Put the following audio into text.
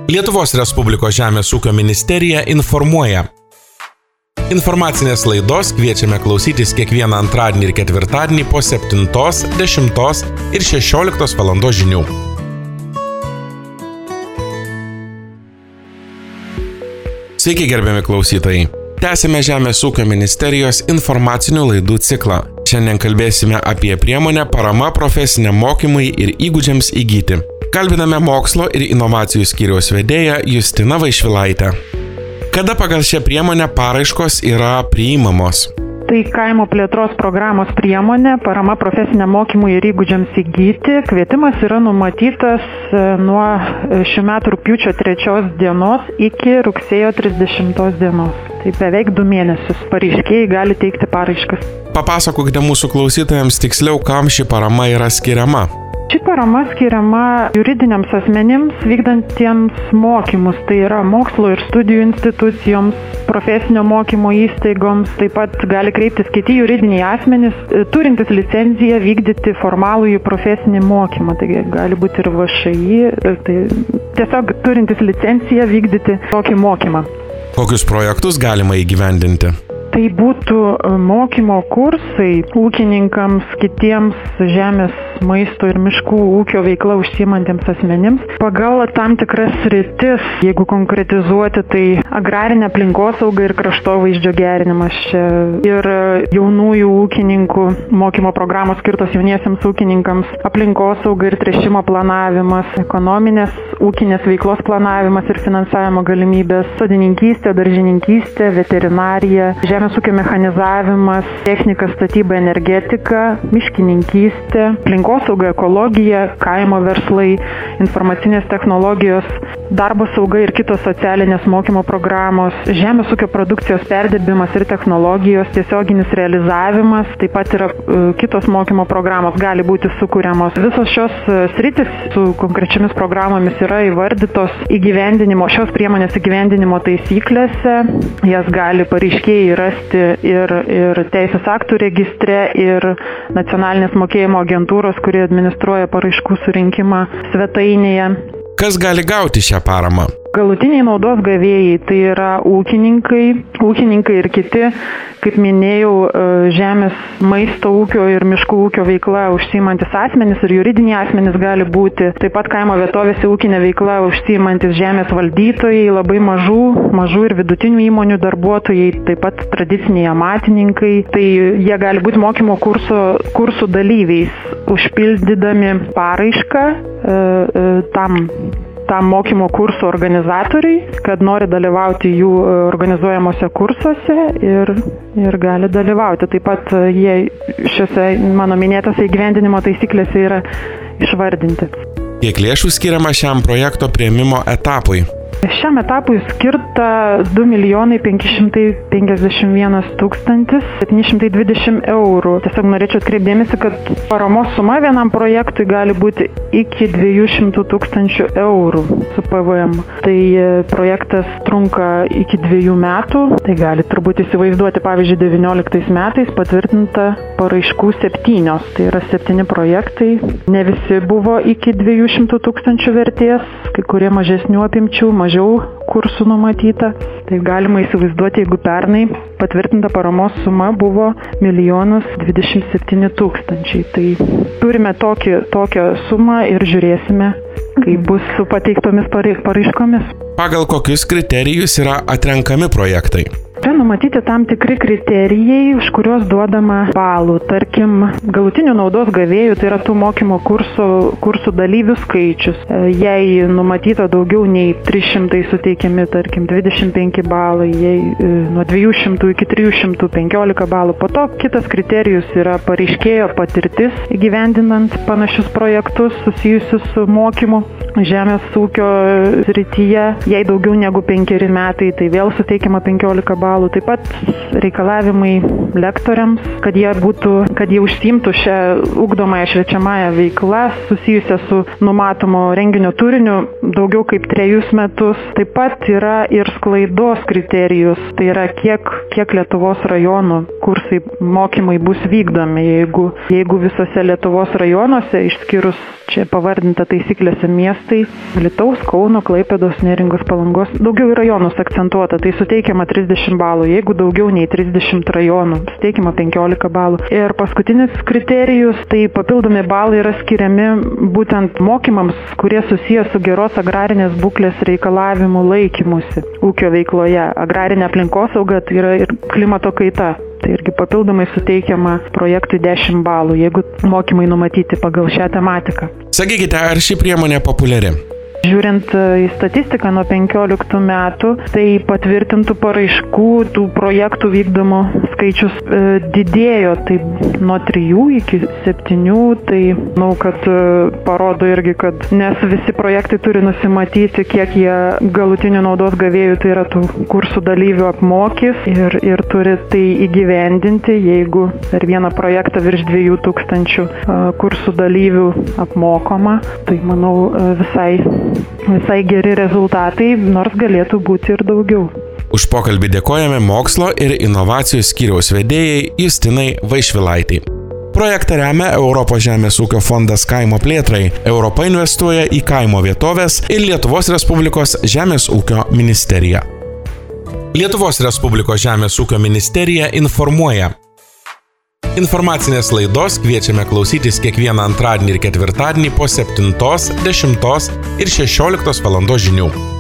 Lietuvos Respublikos Žemės ūkio ministerija informuoja. Informacinės laidos kviečiame klausytis kiekvieną antradienį ir ketvirtadienį po 7, 10 ir 16 valandos žinių. Sveiki, gerbiami klausytojai. Tęsime Žemės ūkio ministerijos informacinių laidų ciklą. Šiandien kalbėsime apie priemonę parama profesiniam mokymui ir įgūdžiams įgyti. Kalbiname mokslo ir inovacijų skyriaus vedėją Justiną Vaišvilaitę. Kada pagal šią priemonę paraiškos yra priimamos? Tai kaimo plėtros programos priemonė parama profesiniam mokymui ir įgūdžiams įgyti. Kvietimas yra numatytas nuo šių metų rugpjūčio 3 dienos iki rugsėjo 30 dienos. Tai beveik 2 mėnesius pareiškėjai gali teikti paraiškas. Papasakokite mūsų klausytojams tiksliau, kam ši parama yra skiriama. Ši parama skiriama juridiniams asmenims vykdantiems mokymus, tai yra mokslo ir studijų institucijoms, profesinio mokymo įstaigoms, taip pat gali kreiptis kiti juridiniai asmenys, turintys licenciją vykdyti formalųjį profesinį mokymą, tai gali būti ir VŠI, tai tiesiog turintys licenciją vykdyti tokį mokymą. Kokius projektus galima įgyvendinti? Tai būtų mokymo kursai ūkininkams, kitiems žemės, maisto ir miškų ūkio veikla užsiimantiems asmenims. Pagal tam tikras sritis, jeigu konkretizuoti, tai agrarinė aplinkosauga ir kraštovaizdžio gerinimas čia. Ir jaunųjų ūkininkų mokymo programos skirtos jauniesiems ūkininkams, aplinkosauga ir tręšimo planavimas, ekonominės ūkinės veiklos planavimas ir finansavimo galimybės, sodininkystė, daržininkystė, veterinarija, žemės ūkio mechanizavimas, technika, statyba, energetika, miškininkystė, aplinkosauga, ekologija, kaimo verslai, informacinės technologijos, darbo sauga ir kitos socialinės mokymo programos, žemės ūkio produkcijos perdirbimas ir technologijos, tiesioginis realizavimas, taip pat yra kitos mokymo programos gali būti sukūriamos. Visos šios sritis su konkrečiomis programomis yra įvardytos šios priemonės įgyvendinimo taisyklėse. Jas gali pareiškėjai rasti ir teisės aktų registre, ir nacionalinės mokėjimo agentūros, kurie administruoja paraiškų surinkimą svetainėje. Kas gali gauti šią paramą? Galutiniai naudos gavėjai tai yra ūkininkai ir kiti, kaip minėjau, žemės, maisto ūkio ir miškų ūkio veikla užsiimantis asmenys ir juridiniai asmenys gali būti. Taip pat kaimo vietovėse ūkinė veikla užsiimantis žemės valdytojai, labai mažų ir vidutinių įmonių darbuotojai, taip pat tradiciniai amatininkai. Tai jie gali būti mokymo kursų dalyviais, užpildydami paraišką tam mokymo kursų organizatoriai, kad nori dalyvauti jų organizuojamuose kursuose ir gali dalyvauti. Taip pat jie šiuose mano minėtose įgyvendinimo taisyklėse yra išvardinti. Kiek lėšų skiriama šiam projekto priėmimo etapui? Šiam etapui skirta 2 551 720 eurų. Tiesiog norėčiau atkreipdėmėsi, kad paramos suma vienam projektui gali būti iki 200 000 eurų su PVM. Tai projektas trunka iki 2 metų. Tai gali turbūt įsivaizduoti, pavyzdžiui, 19 metais patvirtinta paraiškų 7. Tai yra 7 projektai. Ne visi buvo iki 200 000 vertės, kai kurie mažesnių apimčių, mažiau kursų numatyta. Tai galima įsivaizduoti, jeigu pernai patvirtinta paramos suma buvo 1 027 000. Tai turime tokią sumą ir žiūrėsime, kaip bus su pateiktomis paraiškomis. Pagal kokius kriterijus yra atrenkami projektai? Yra numatyti tam tikri kriterijai, už kuriuos duodama balų. Tarkim, galutinių naudos gavėjų, tai yra tų mokymo kursų dalyvių skaičius. Jei numatyta daugiau nei 300 suteikiami, tarkim, 25 balai, jei nuo 200 iki 315 balų. Po to kitas kriterijus yra pareiškėjo patirtis įgyvendinant panašius projektus susijusius su mokymu žemės ūkio srityje. Jei daugiau negu 5 metai, tai vėl suteikiama 15 balų. balų. Taip pat reikalavimai lektoriams, kad jie užsiimtų šią ugdomąją šviečiamąją veiklą susijusią su numatomo renginio turiniu daugiau kaip 3 metus. Taip pat yra ir sklaidos kriterijus, tai yra kiek Lietuvos rajonų kursai mokymai bus vykdomi. Jeigu visose Lietuvos rajonuose, išskyrus čia pavardinta taisyklėse miestai, Alytaus, Kauno, Klaipėdos, Neringos, Palangos, daugiau į rajonus akcentuota, tai suteikiama 30 balų. Jeigu daugiau nei 30 rajonų, suteikiama 15 balų. Ir paskutinis kriterijus, tai papildomi balai yra skiriami būtent mokymams, kurie susiję su geros agrarinės būklės reikalavimų laikymusi ūkio veikloje. Agrarinė aplinkosauga tai yra ir klimato kaita. Tai irgi papildomai suteikiama projektui 10 balų, jeigu mokymai numatyti pagal šią tematiką. Sakykite, ar ši priemonė populiari? Žiūrint į statistiką nuo 15 metų, tai patvirtintų paraiškų, tų projektų vykdomų skaičius didėjo, tai nuo 3 iki 7, tai manau, kad parodo irgi, kad nes visi projektai turi nusimatyti, kiek jie galutinių naudos gavėjų, tai yra tų kursų dalyvių apmokys ir turi tai įgyvendinti, jeigu per vieną projektą virš 2000 kursų dalyvių apmokoma, tai manau visai geri rezultatai, nors galėtų būti ir daugiau. Už pokalbį dėkojame mokslo ir inovacijų skyriaus vedėjai Justinai Vaišvilaitei. Projektą remia Europos žemės ūkio fondas kaimo plėtrai, Europa investuoja į kaimo vietovės ir Lietuvos Respublikos žemės ūkio ministerija. Lietuvos Respublikos žemės ūkio ministerija informuoja. Informacinės laidos kviečiame klausytis kiekvieną antradienį ir ketvirtadienį po 7, 10 ir 16 valandos žinių.